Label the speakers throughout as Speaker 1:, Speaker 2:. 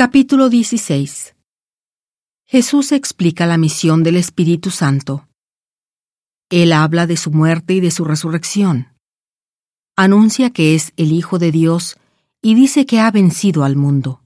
Speaker 1: Capítulo 16. Jesús explica la misión del Espíritu Santo. Él habla de su muerte y de su resurrección. Anuncia que es el Hijo de Dios y dice que ha vencido al mundo.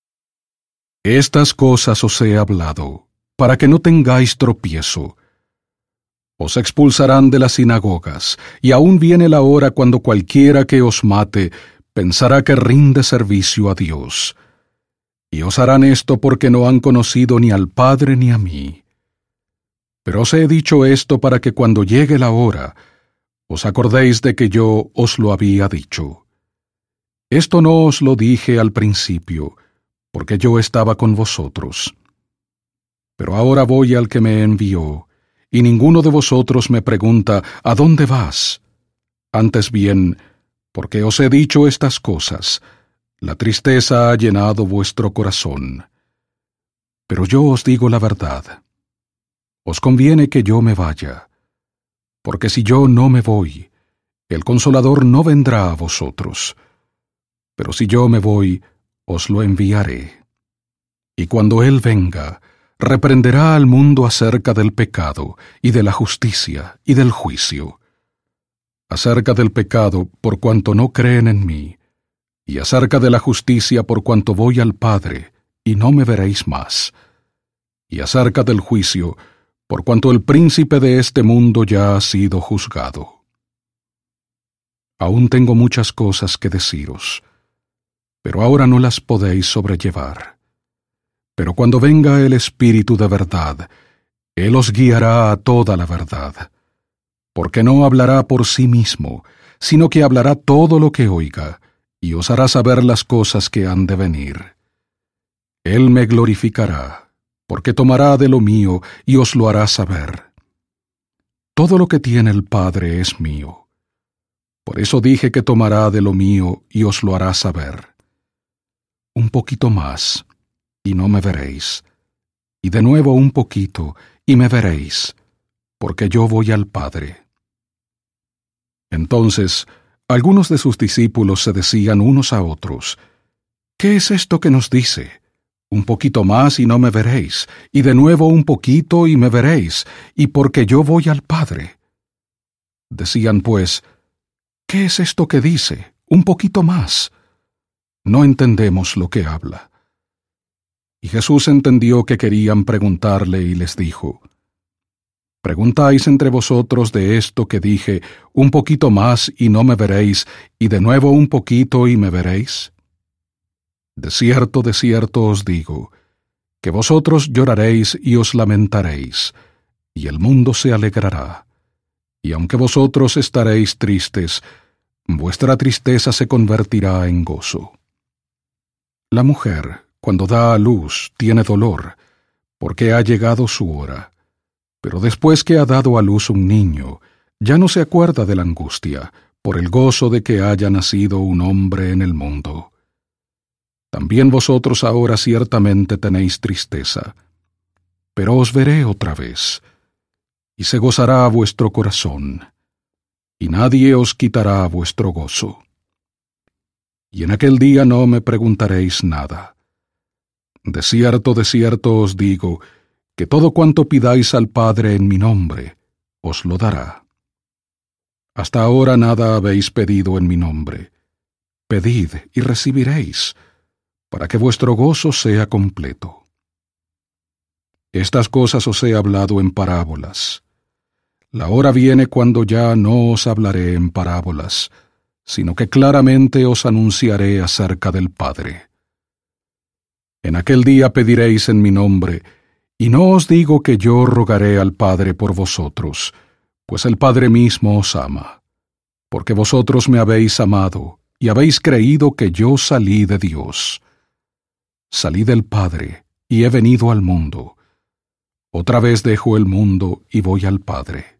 Speaker 2: Estas cosas os he hablado, para que no tengáis tropiezo. Os expulsarán de las sinagogas, y aún viene la hora cuando cualquiera que os mate pensará que rinde servicio a Dios. Y os harán esto porque no han conocido ni al Padre ni a mí. Pero os he dicho esto para que cuando llegue la hora, os acordéis de que yo os lo había dicho. Esto no os lo dije al principio, porque yo estaba con vosotros. Pero ahora voy al que me envió, y ninguno de vosotros me pregunta, ¿a dónde vas? Antes bien, porque os he dicho estas cosas, la tristeza ha llenado vuestro corazón. Pero yo os digo la verdad. Os conviene que yo me vaya, porque si yo no me voy, el Consolador no vendrá a vosotros. Pero si yo me voy, os lo enviaré. Y cuando Él venga, reprenderá al mundo acerca del pecado, y de la justicia, y del juicio. Acerca del pecado, por cuanto no creen en mí, y acerca de la justicia, por cuanto voy al Padre, y no me veréis más. Y acerca del juicio, por cuanto el príncipe de este mundo ya ha sido juzgado. Aún tengo muchas cosas que deciros, pero ahora no las podéis sobrellevar. Pero cuando venga el Espíritu de verdad, Él os guiará a toda la verdad, porque no hablará por sí mismo, sino que hablará todo lo que oiga, y os hará saber las cosas que han de venir. Él me glorificará, porque tomará de lo mío y os lo hará saber. Todo lo que tiene el Padre es mío. Por eso dije que tomará de lo mío y os lo hará saber. Un poquito más, y no me veréis. Y de nuevo un poquito, y me veréis, porque yo voy al Padre. Entonces, algunos de sus discípulos se decían unos a otros, ¿qué es esto que nos dice? Un poquito más y no me veréis, y de nuevo un poquito y me veréis, y porque yo voy al Padre. Decían pues, ¿qué es esto que dice? Un poquito más. No entendemos lo que habla. Y Jesús entendió que querían preguntarle y les dijo, ¿preguntáis entre vosotros de esto que dije, un poquito más y no me veréis, y de nuevo un poquito y me veréis? De cierto os digo, que vosotros lloraréis y os lamentaréis, y el mundo se alegrará. Y aunque vosotros estaréis tristes, vuestra tristeza se convertirá en gozo. La mujer, cuando da a luz, tiene dolor, porque ha llegado su hora. Pero después que ha dado a luz un niño, ya no se acuerda de la angustia, por el gozo de que haya nacido un hombre en el mundo. También vosotros ahora ciertamente tenéis tristeza, pero os veré otra vez, y se gozará vuestro corazón, y nadie os quitará vuestro gozo. Y en aquel día no me preguntaréis nada. De cierto os digo, que todo cuanto pidáis al Padre en mi nombre, os lo dará. Hasta ahora nada habéis pedido en mi nombre. Pedid y recibiréis, para que vuestro gozo sea completo. Estas cosas os he hablado en parábolas. La hora viene cuando ya no os hablaré en parábolas, sino que claramente os anunciaré acerca del Padre. En aquel día pediréis en mi nombre, y no os digo que yo rogaré al Padre por vosotros, pues el Padre mismo os ama, porque vosotros me habéis amado, y habéis creído que yo salí de Dios. Salí del Padre, y he venido al mundo. Otra vez dejo el mundo y voy al Padre.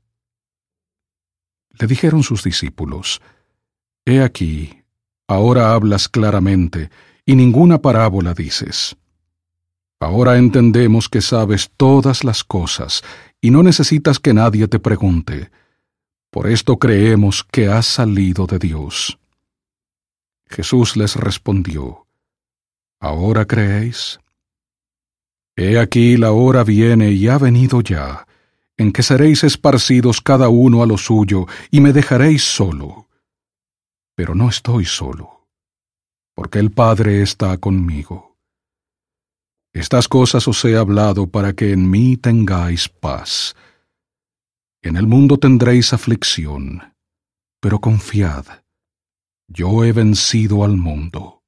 Speaker 2: Le dijeron sus discípulos, He aquí, ahora hablas claramente, y ninguna parábola dices. Ahora entendemos que sabes todas las cosas, y no necesitas que nadie te pregunte. Por esto creemos que has salido de Dios. Jesús les respondió, ¿Ahora creéis? He aquí la hora viene y ha venido ya, en que seréis esparcidos cada uno a lo suyo, y me dejaréis solo. Pero no estoy solo, porque el Padre está conmigo. Estas cosas os he hablado para que en mí tengáis paz. En el mundo tendréis aflicción, pero confiad, yo he vencido al mundo.